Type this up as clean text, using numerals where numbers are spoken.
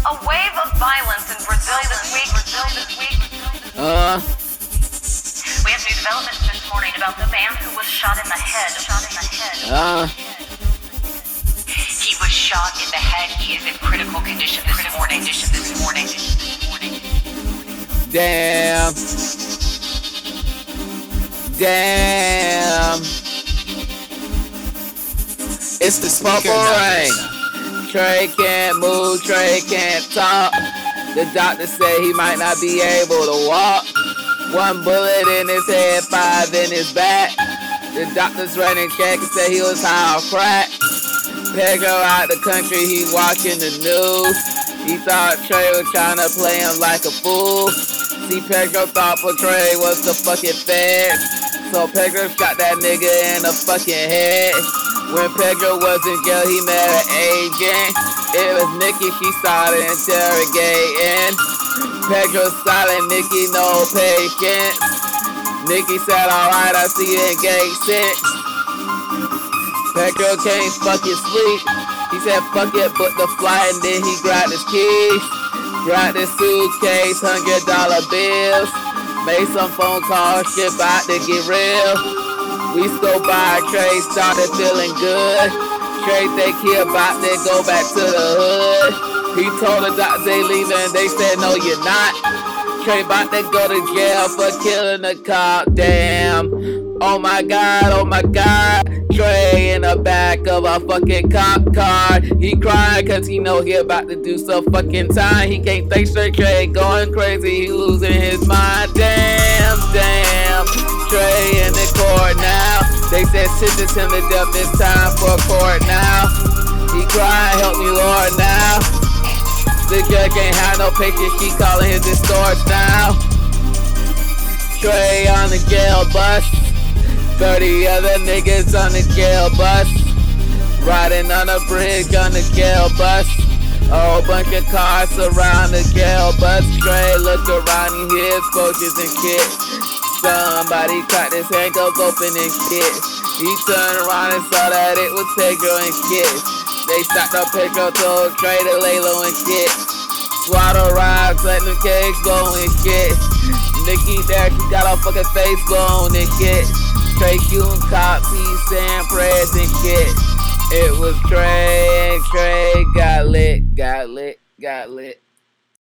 A wave of violence in Brazil this week. We have new developments this morning about the man who was shot in the head. He was shot in the head. He is in critical condition this morning. Damn. It's the Purple Rain. Trey can't move, Trey can't talk. The doctor said he might not be able to walk. 1 bullet in his head, 5 in his back. The doctors running check and said he was high off crack. Pedro out the country, he watching the news. He thought Trey was trying to play him like a fool. See, Pedro thought for Trey was the fucking feds. So Pedro shot that nigga in the fucking head. When Pedro was in jail, he met an agent. It was Nikki, she started interrogating. Pedro silent, Nikki no patience. Nikki said, alright, I see you in gate 6. Pedro can't fucking sleep. He said, fuck it, book the flight, and then he grabbed his keys. Grabbed his suitcase, $100 bills. Made some phone calls, shit about to get real. We go by, Trey started feeling good. Trey think he about to go back to the hood. He told the doctors they leaving, they said no you're not. Trey about to go to jail for killing a cop, damn. Oh my god, Trey in the back of a fucking cop car. He crying cause he know he about to do some fucking time. He can't think straight, Trey going crazy, he losing his mind, damn. Trey in the court now. They said sentence him to death, this time for court now. He crying, help me Lord now. The judge ain't have no patience, she calling his distorts now. Trey on the jail bus. 30 other niggas on the jail bus. Riding on a bridge on the jail bus. A whole bunch of cars surround the jail bus. Trey look around, he hears explosions and shit. Somebody cracked his handcuffs open and shit. He turned around and saw that it was Pedro and shit. They stopped up Pedro, told Trey to lay low and shit. Swaddle rides, let them cakes go and shit. Nikki there, she got her fucking face blown and shit. Trey shooting cops, he's saying prayers and shit. It was Trey, and Trey got lit.